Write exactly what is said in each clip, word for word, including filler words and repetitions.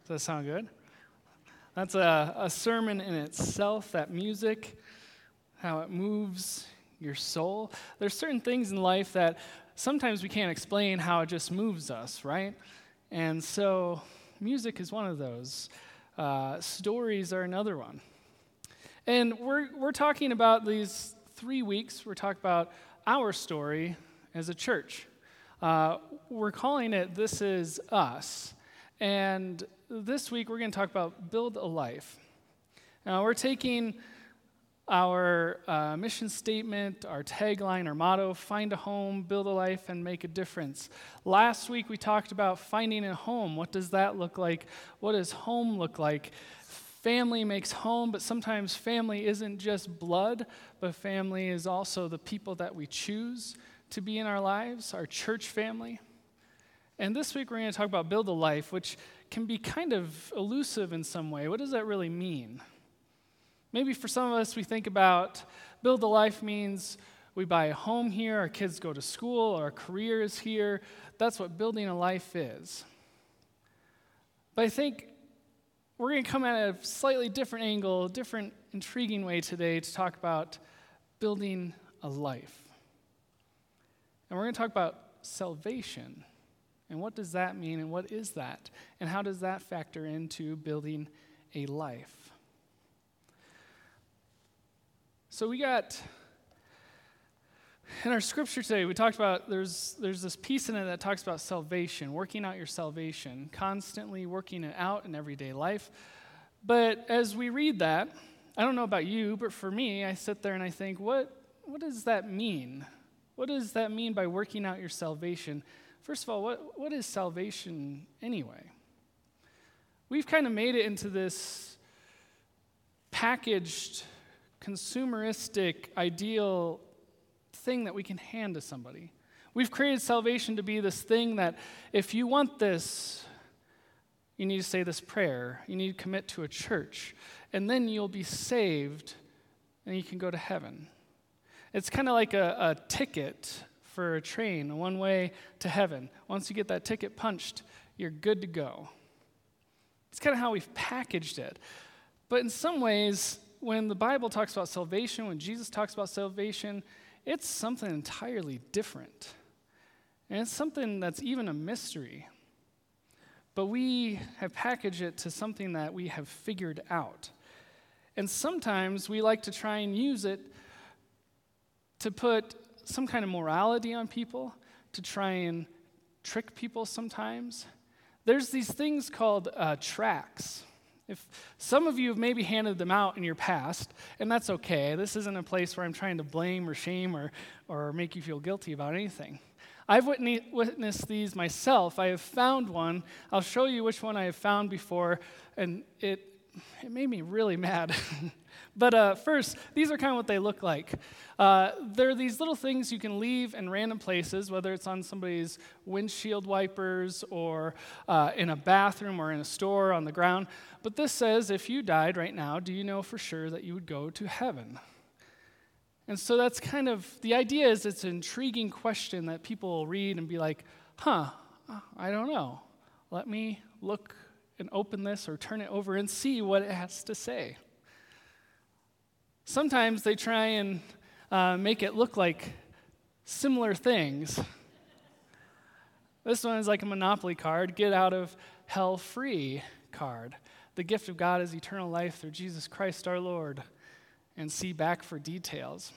Does that sound good? That's a, a sermon in itself, that music, how it moves your soul. There's certain things in life that sometimes we can't explain how it just moves us, right? And so music is one of those. Uh, stories are another one. And we're we're talking about these three weeks, we're talking about our story as a church. Uh, we're calling it This Is Us. And this week we're going to talk about Build a Life. Now we're taking our uh, mission statement, our tagline, our motto, find a home, build a life, and make a difference. Last week we talked about finding a home. What does that look like? What does home look like? Family makes home, but sometimes family isn't just blood, but family is also the people that we choose to be in our lives, our church family. And this week we're going to talk about build a life, which can be kind of elusive in some way. What does that really mean? Maybe for some of us, we think about build a life means we buy a home here, our kids go to school, our career is here. That's what building a life is. But I think we're going to come at a slightly different angle, a different intriguing way today to talk about building a life. And we're going to talk about salvation. And what does that mean, and what is that? And how does that factor into building a life? So we got, in our scripture today, we talked about, there's there's this piece in it that talks about salvation, working out your salvation, constantly working it out in everyday life. But as we read that, I don't know about you, but for me, I sit there and I think, what what does that mean? What does that mean by working out your salvation? First of all, what, what is salvation anyway? We've kind of made it into this packaged, consumeristic, ideal thing that we can hand to somebody. We've created salvation to be this thing that if you want this, you need to say this prayer, you need to commit to a church, and then you'll be saved and you can go to heaven. It's kind of like a, a ticket for a train, one way to heaven. Once you get that ticket punched, you're good to go. It's kind of how we've packaged it. But in some ways, when the Bible talks about salvation, when Jesus talks about salvation, it's something entirely different. And it's something that's even a mystery. But we have packaged it to something that we have figured out. And sometimes we like to try and use it to put some kind of morality on people, to try and trick people sometimes. There's these things called uh, tracts. If some of you have maybe handed them out in your past, and that's okay. This isn't a place where I'm trying to blame or shame or, or make you feel guilty about anything. I've witnessed these myself. I have found one. I'll show you which one I have found before, and it it made me really mad. But uh, first, these are kind of what they look like. Uh, they're these little things you can leave in random places, whether it's on somebody's windshield wipers or uh, in a bathroom or in a store on the ground. But this says, if you died right now, do you know for sure that you would go to heaven? And so that's kind of, the idea is it's an intriguing question that people will read and be like, huh, I don't know. Let me look and open this or turn it over and see what it has to say. Sometimes they try and uh, make it look like similar things. This one is like a Monopoly card, get out of hell free card. The gift of God is eternal life through Jesus Christ our Lord. And see back for details.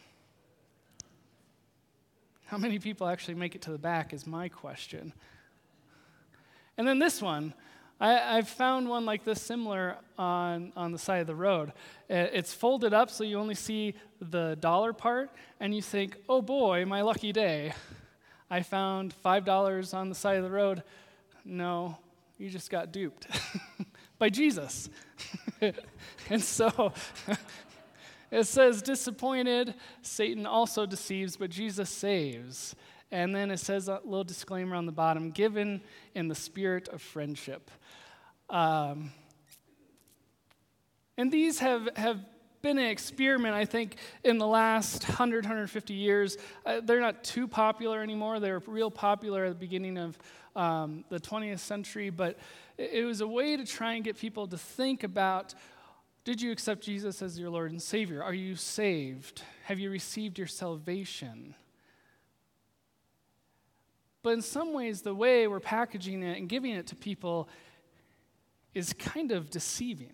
How many people actually make it to the back is my question. And then this one. I, I've found one like this similar on, on the side of the road. It's folded up so you only see the dollar part, and you think, oh boy, my lucky day. I found five dollars on the side of the road. No, you just got duped by Jesus. And so it says, disappointed, Satan also deceives, but Jesus saves. And then it says a little disclaimer on the bottom, given in the spirit of friendship. Um, and these have, have been an experiment, I think, in the last one hundred, one hundred fifty years. Uh, they're not too popular anymore. They were real popular at the beginning of um, the twentieth century, but it, it was a way to try and get people to think about, did you accept Jesus as your Lord and Savior? Are you saved? Have you received your salvation? But in some ways, the way we're packaging it and giving it to people is kind of deceiving.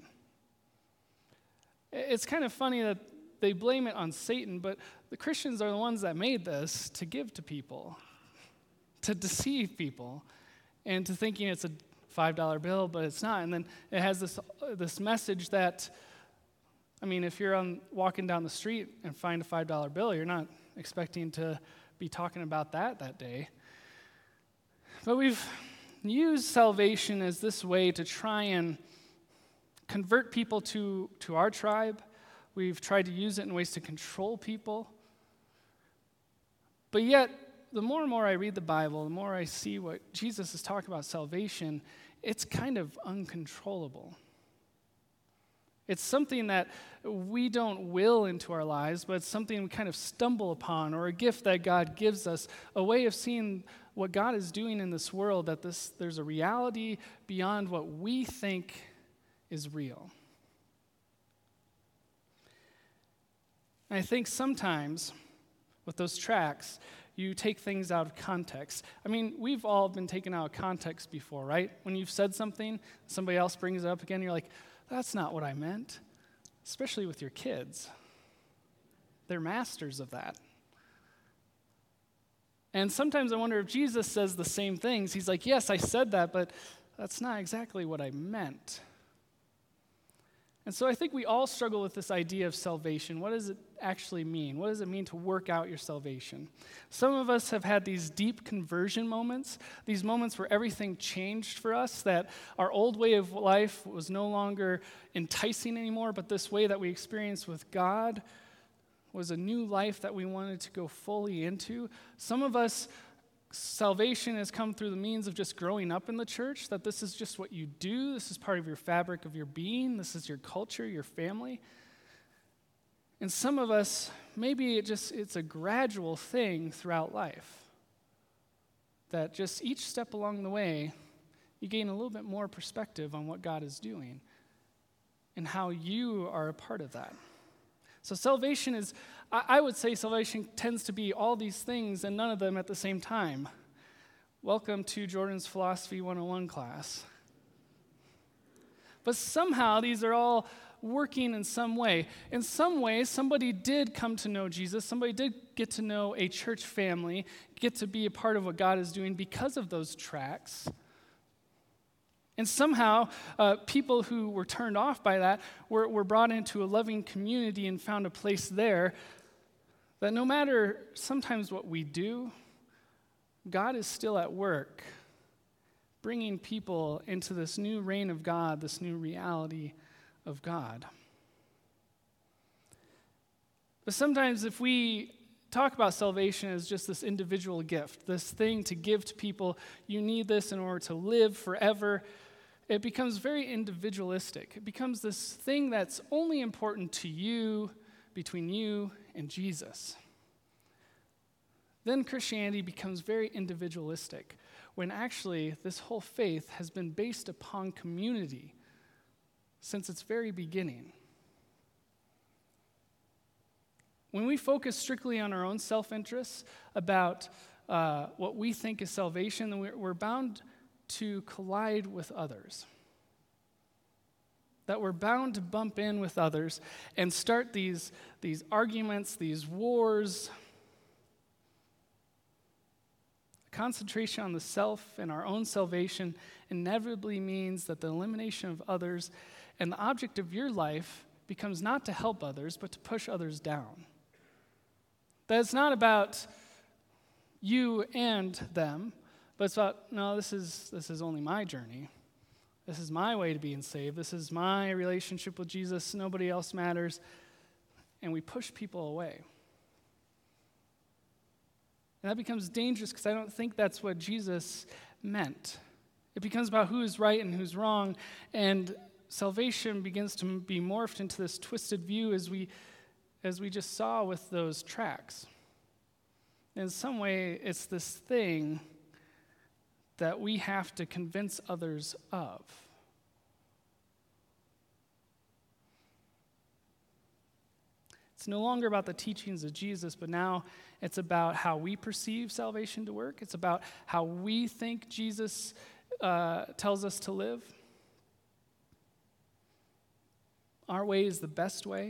It's kind of funny that they blame it on Satan, but the Christians are the ones that made this to give to people, to deceive people, and to thinking it's a five dollar bill, but it's not. And then it has this this message that, I mean, if you're on walking down the street and find a five dollar bill, you're not expecting to be talking about that that day. But we've used salvation as this way to try and convert people to, to our tribe. We've tried to use it in ways to control people. But yet, the more and more I read the Bible, the more I see what Jesus is talking about salvation, it's kind of uncontrollable. It's something that we don't will into our lives, but it's something we kind of stumble upon, or a gift that God gives us, a way of seeing what God is doing in this world, that this there's a reality beyond what we think is real. And I think sometimes with those tracts, you take things out of context. I mean, we've all been taken out of context before, right? When you've said something, somebody else brings it up again, you're like, that's not what I meant. Especially with your kids. They're masters of that. And sometimes I wonder if Jesus says the same things. He's like, yes, I said that, but that's not exactly what I meant. And so I think we all struggle with this idea of salvation. What does it actually mean? What does it mean to work out your salvation? Some of us have had these deep conversion moments, these moments where everything changed for us, that our old way of life was no longer enticing anymore, but this way that we experienced with God was a new life that we wanted to go fully into. Some of us, salvation has come through the means of just growing up in the church, that this is just what you do. This is part of your fabric of your being. This is your culture, your family. And some of us, maybe it just it's a gradual thing throughout life, that just each step along the way, you gain a little bit more perspective on what God is doing and how you are a part of that. So salvation is, I would say salvation tends to be all these things and none of them at the same time. Welcome to Jordan's Philosophy one oh one class. But somehow these are all working in some way. In some ways, somebody did come to know Jesus. Somebody did get to know a church family, get to be a part of what God is doing because of those tracts. And somehow, uh, people who were turned off by that were, were brought into a loving community and found a place there that no matter sometimes what we do, God is still at work, bringing people into this new reign of God, this new reality of God. But sometimes if we talk about salvation as just this individual gift, this thing to give to people, you need this in order to live forever, it becomes very individualistic. It becomes this thing that's only important to you, between you and Jesus. Then Christianity becomes very individualistic, when actually this whole faith has been based upon community since its very beginning. When we focus strictly on our own self-interests about uh, what we think is salvation, then we're, we're bound to collide with others. That we're bound to bump in with others and start these, these arguments, these wars. Concentration on the self and our own salvation inevitably means that the elimination of others and the object of your life becomes not to help others, but to push others down. That it's not about you and them, but it's about, no, this is this is only my journey. This is my way to being saved. This is my relationship with Jesus. Nobody else matters. And we push people away. And that becomes dangerous because I don't think that's what Jesus meant. It becomes about who is right and who's wrong. And salvation begins to be morphed into this twisted view as we, as we just saw with those tracks. In some way, it's this thing that we have to convince others of. It's no longer about the teachings of Jesus, but now it's about how we perceive salvation to work. It's about how we think Jesus uh, tells us to live. Our way is the best way.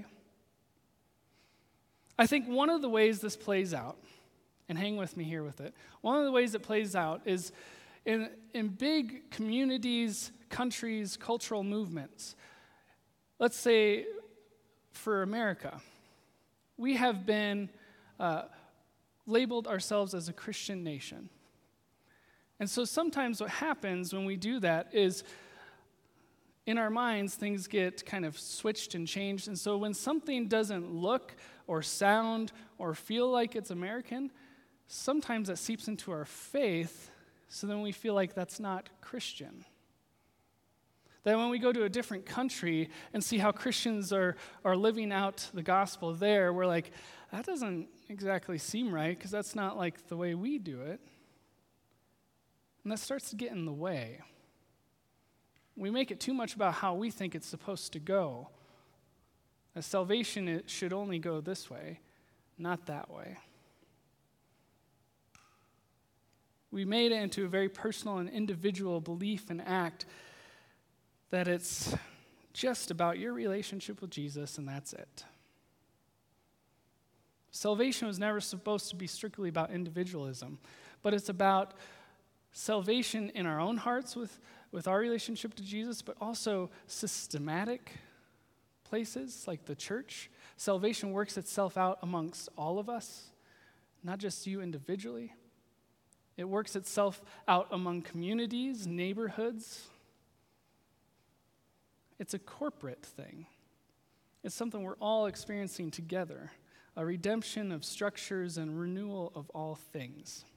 I think one of the ways this plays out, and hang with me here with it, one of the ways it plays out is in, in big communities, countries, cultural movements. Let's say for America, we have been uh, labeled ourselves as a Christian nation. And so sometimes what happens when we do that is in our minds, things get kind of switched and changed. And so when something doesn't look or sound or feel like it's American, sometimes that seeps into our faith, so then we feel like that's not Christian. That when we go to a different country and see how Christians are, are living out the gospel there, we're like, that doesn't exactly seem right, because that's not like the way we do it. And that starts to get in the way. We make it too much about how we think it's supposed to go. As salvation, it should only go this way, not that way. We made it into a very personal and individual belief and act that it's just about your relationship with Jesus, and that's it. Salvation was never supposed to be strictly about individualism, but it's about salvation in our own hearts with, with our relationship to Jesus, but also systematic places like the church. Salvation works itself out amongst all of us, not just you individually. It works itself out among communities, neighborhoods. It's a corporate thing. It's something we're all experiencing together, a redemption of structures and renewal of all things.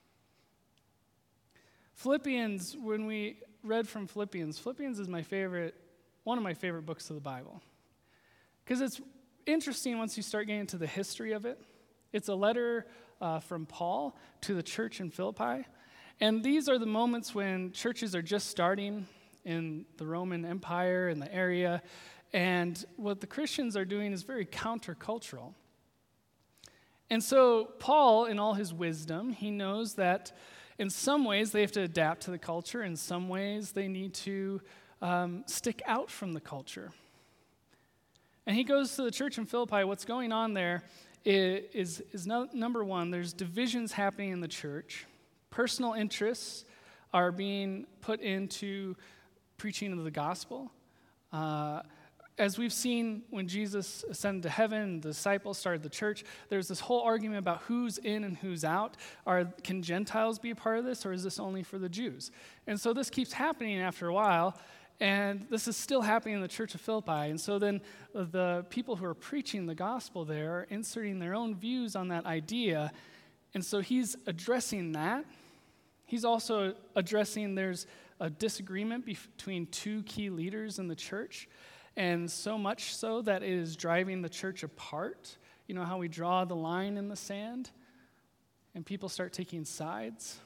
Philippians, when we read from Philippians, Philippians is my favorite, one of my favorite books of the Bible. Because it's interesting once you start getting into the history of it. It's a letter uh, from Paul to the church in Philippi. And these are the moments when churches are just starting in the Roman Empire, in the area. And what the Christians are doing is very countercultural. And so Paul, in all his wisdom, he knows that in some ways they have to adapt to the culture. In some ways they need to um, stick out from the culture. And he goes to the church in Philippi. What's going on there is, is, is no, number one, there's divisions happening in the church. Personal interests are being put into preaching of the gospel. Uh, as we've seen when Jesus ascended to heaven, the disciples started the church, there's this whole argument about who's in and who's out. Are, can Gentiles be a part of this, or is this only for the Jews? And so this keeps happening after a while, and this is still happening in the church of Philippi. And so then the people who are preaching the gospel there are inserting their own views on that idea. And so he's addressing that. He's also addressing there's a disagreement between two key leaders in the church, and so much so that it is driving the church apart. You know how we draw the line in the sand, and people start taking sides?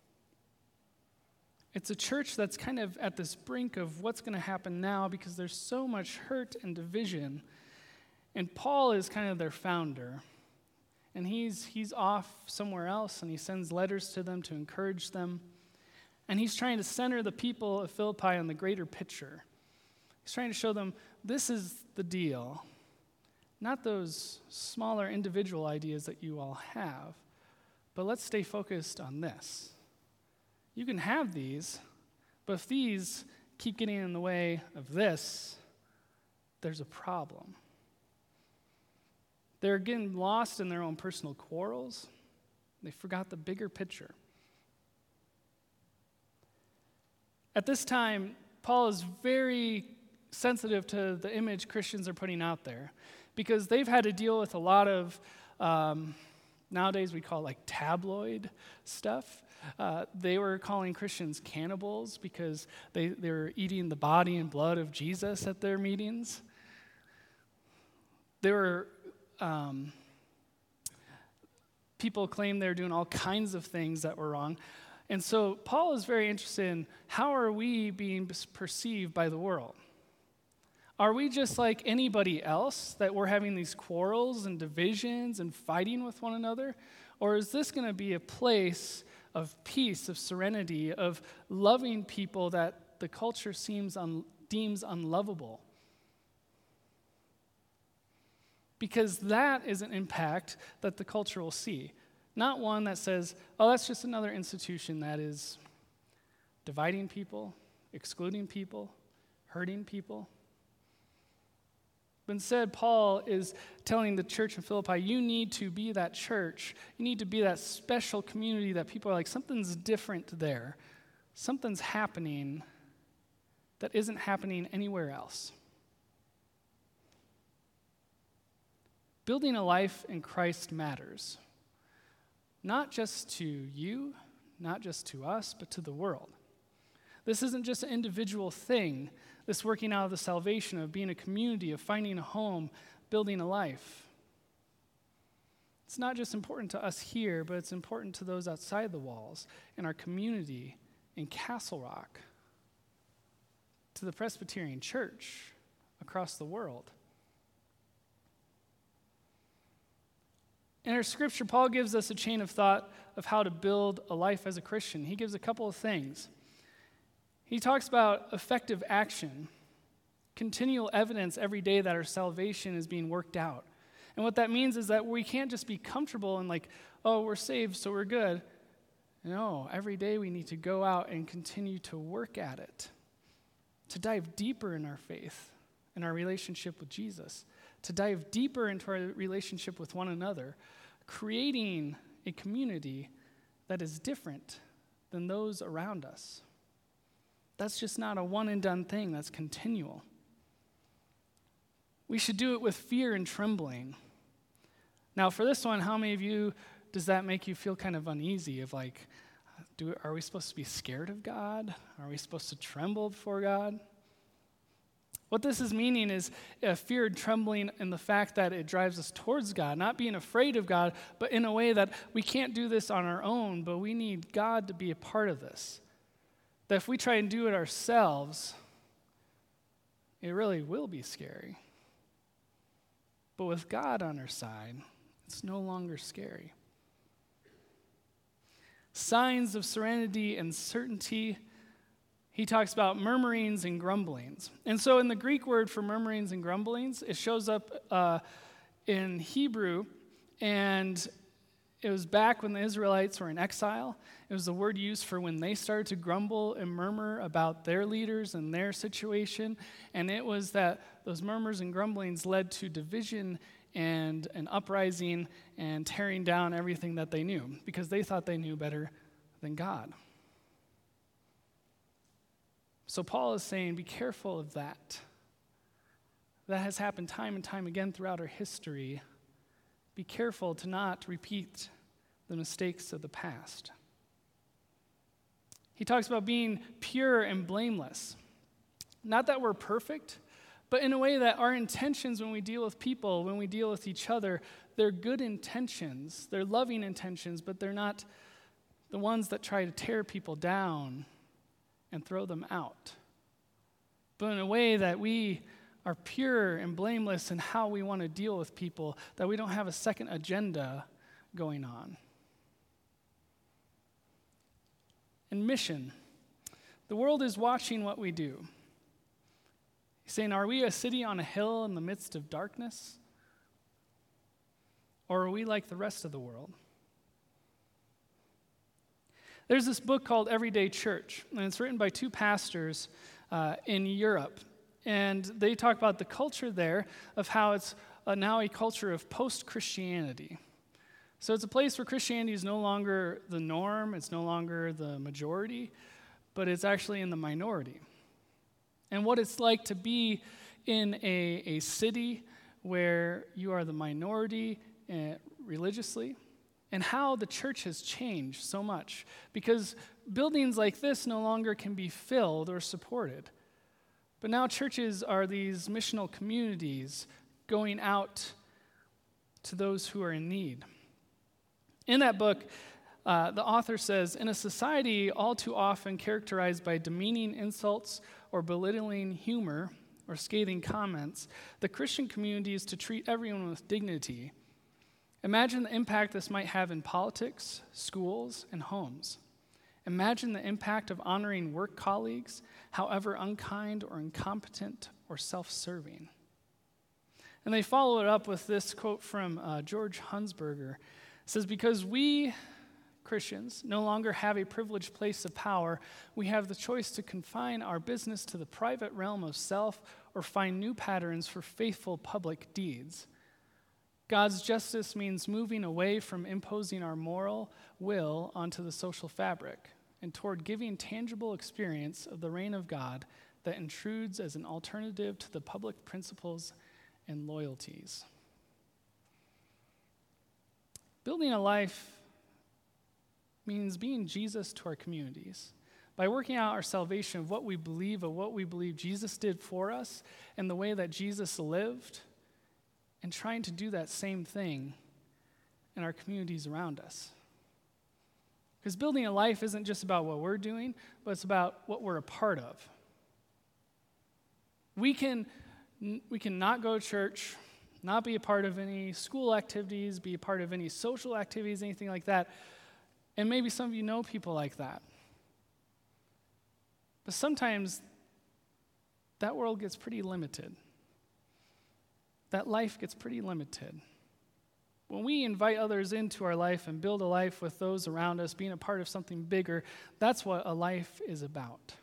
It's a church that's kind of at this brink of what's going to happen now because there's so much hurt and division. And Paul is kind of their founder. And he's he's off somewhere else, and he sends letters to them to encourage them. And he's trying to center the people of Philippi on the greater picture. He's trying to show them this is the deal, not those smaller individual ideas that you all have, but let's stay focused on this. You can have these, but if these keep getting in the way of this, there's a problem. They're getting lost in their own personal quarrels. They forgot the bigger picture. At this time, Paul is very sensitive to the image Christians are putting out there because they've had to deal with a lot of, um, nowadays we call it like tabloid stuff. Uh, they were calling Christians cannibals because they, they were eating the body and blood of Jesus at their meetings. They were, um, people claimed they were doing all kinds of things that were wrong. And so Paul is very interested in how are we being perceived by the world? Are we just like anybody else, that we're having these quarrels and divisions and fighting with one another? Or is this going to be a place of peace, of serenity, of loving people that the culture seems un- deems unlovable? Because that is an impact that the culture will see. Not one that says, oh, that's just another institution that is dividing people, excluding people, hurting people. But instead, Paul is telling the church in Philippi, you need to be that church. You need to be that special community that people are like, something's different there. Something's happening that isn't happening anywhere else. Building a life in Christ matters. Not just to you, not just to us, but to the world. This isn't just an individual thing, this working out of the salvation of being a community, of finding a home, building a life. It's not just important to us here, but it's important to those outside the walls, in our community, in Castle Rock, to the Presbyterian Church across the world. In our scripture, Paul gives us a chain of thought of how to build a life as a Christian. He gives a couple of things. He talks about effective action, continual evidence every day that our salvation is being worked out. And what that means is that we can't just be comfortable and like, oh, we're saved, so we're good. No, every day we need to go out and continue to work at it, to dive deeper in our faith, in our relationship with Jesus, to dive deeper into our relationship with one another, creating a community that is different than those around us. That's just not a one and done thing, that's continual. We should do it with fear and trembling. Now, for this one, how many of you does that make you feel kind of uneasy of like, do, are we supposed to be scared of God? Are we supposed to tremble before God? What this is meaning is uh, fear and trembling in the fact that it drives us towards God, not being afraid of God, but in a way that we can't do this on our own, but we need God to be a part of this. That if we try and do it ourselves, it really will be scary. But with God on our side, it's no longer scary. Signs of serenity and certainty. He talks about murmurings and grumblings. And so in the Greek word for murmurings and grumblings, it shows up uh, in Hebrew, and it was back when the Israelites were in exile. It was the word used for when they started to grumble and murmur about their leaders and their situation. And it was that those murmurs and grumblings led to division and an uprising and tearing down everything that they knew because they thought they knew better than God. So Paul is saying, be careful of that. That has happened time and time again throughout our history. Be careful to not repeat the mistakes of the past. He talks about being pure and blameless. Not that we're perfect, but in a way that our intentions when we deal with people, when we deal with each other, they're good intentions, they're loving intentions, but they're not the ones that try to tear people down and throw them out. But in a way that we are pure and blameless in how we want to deal with people, that we don't have a second agenda going on. And mission. The world is watching what we do. He's saying, are we a city on a hill in the midst of darkness? Or are we like the rest of the world? There's this book called Everyday Church, and it's written by two pastors uh, in Europe. And they talk about the culture there of how it's uh, now a culture of post-Christianity. So it's a place where Christianity is no longer the norm, it's no longer the majority, but it's actually in the minority. And what it's like to be in a, a city where you are the minority uh, religiously, and how the church has changed so much, because buildings like this no longer can be filled or supported. But now churches are these missional communities going out to those who are in need. In that book, uh, the author says, in a society all too often characterized by demeaning insults or belittling humor or scathing comments, the Christian community is to treat everyone with dignity. Imagine the impact this might have in politics, schools, and homes. Imagine the impact of honoring work colleagues, however unkind or incompetent or self-serving. And they follow it up with this quote from uh, George Hunsberger. It says, because we Christians no longer have a privileged place of power, we have the choice to confine our business to the private realm of self or find new patterns for faithful public deeds. God's justice means moving away from imposing our moral will onto the social fabric and toward giving tangible experience of the reign of God that intrudes as an alternative to the public principles and loyalties. Building a life means being Jesus to our communities. By working out our salvation of what we believe, of what we believe Jesus did for us, and the way that Jesus lived, and trying to do that same thing in our communities around us. Because building a life isn't just about what we're doing, but it's about what we're a part of. We can, we can not go to church, not be a part of any school activities, be a part of any social activities, anything like that. And maybe some of you know people like that. But sometimes that world gets pretty limited. That life gets pretty limited. When we invite others into our life and build a life with those around us, being a part of something bigger, that's what a life is about.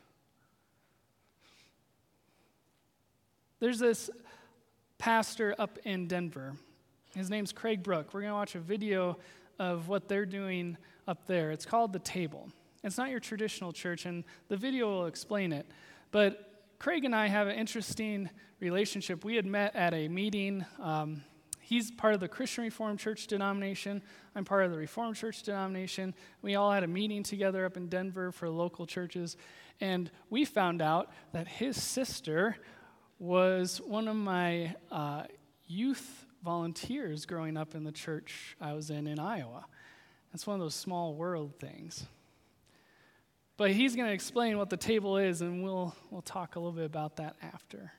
There's this pastor up in Denver. His name's Craig Brook. We're going to watch a video of what they're doing up there. It's called The Table. It's not your traditional church, and the video will explain it. But Craig and I have an interesting relationship. We had met at a meeting. Um, he's part of the Christian Reformed Church denomination. I'm part of the Reformed Church denomination. We all had a meeting together up in Denver for local churches, and we found out that his sister was one of my uh, youth volunteers growing up in the church I was in in Iowa. It's one of those small world things. But he's going to explain what the table is, and we'll we'll talk a little bit about that after.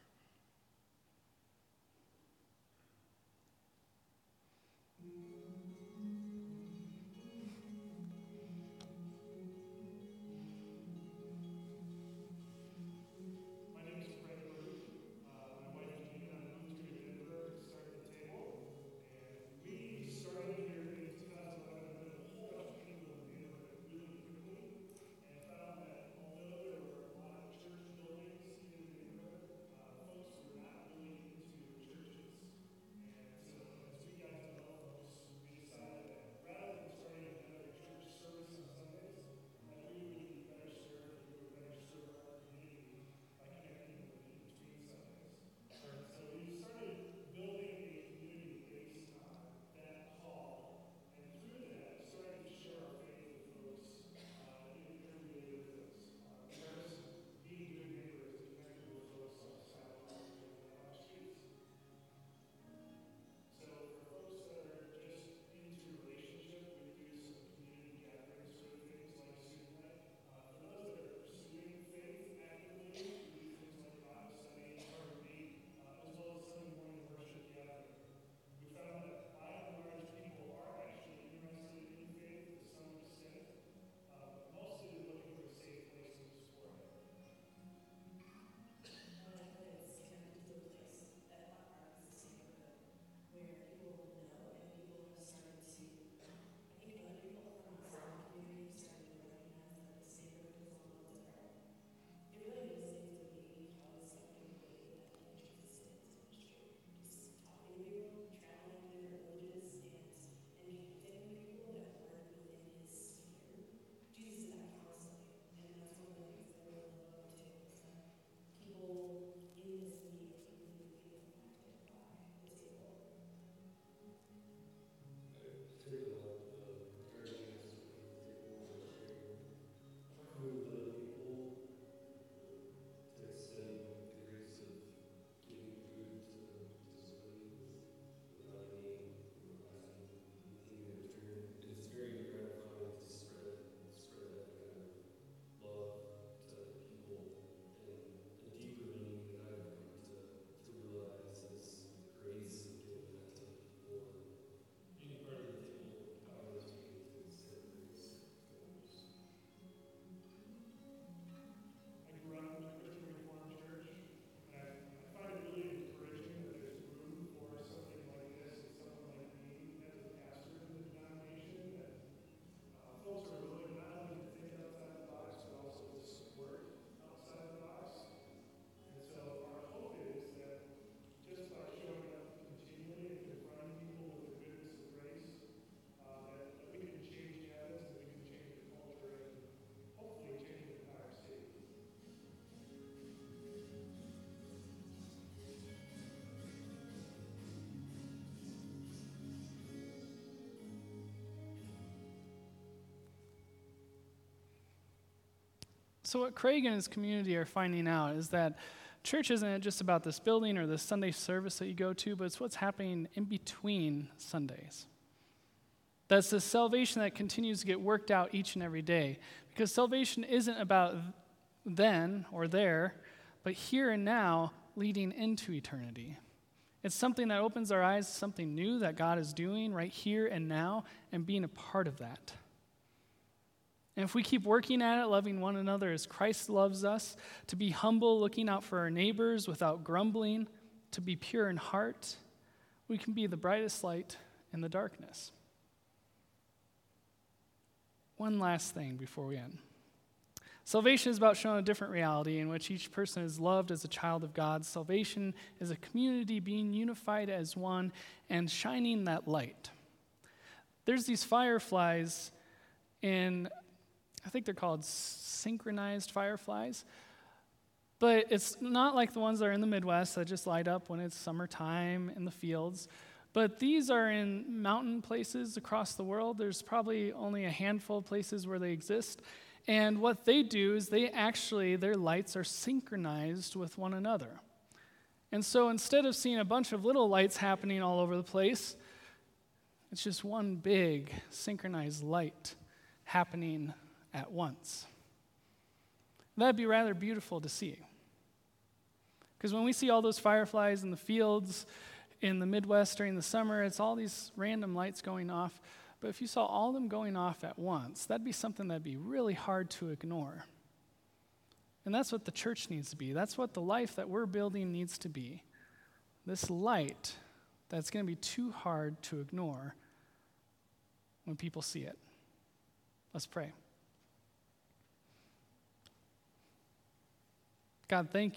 So what Craig and his community are finding out is that church isn't just about this building or this Sunday service that you go to, but it's what's happening in between Sundays. That's the salvation that continues to get worked out each and every day. Because salvation isn't about then or there, but here and now leading into eternity. It's something that opens our eyes to something new that God is doing right here and now and being a part of that. And if we keep working at it, loving one another as Christ loves us, to be humble, looking out for our neighbors without grumbling, to be pure in heart, we can be the brightest light in the darkness. One last thing before we end. Salvation is about showing a different reality in which each person is loved as a child of God. Salvation is a community being unified as one and shining that light. There's these fireflies in, I think they're called synchronized fireflies, but it's not like the ones that are in the Midwest that just light up when it's summertime in the fields. But these are in mountain places across the world. There's probably only a handful of places where they exist. And what they do is they actually, their lights are synchronized with one another. And so instead of seeing a bunch of little lights happening all over the place, it's just one big synchronized light happening at once. That'd be rather beautiful to see. Because when we see all those fireflies in the fields in the Midwest during the summer, it's all these random lights going off. But if you saw all of them going off at once, that'd be something that'd be really hard to ignore. And that's what the church needs to be. That's what the life that we're building needs to be. This light that's going to be too hard to ignore when people see it. Let's pray. God, thank you.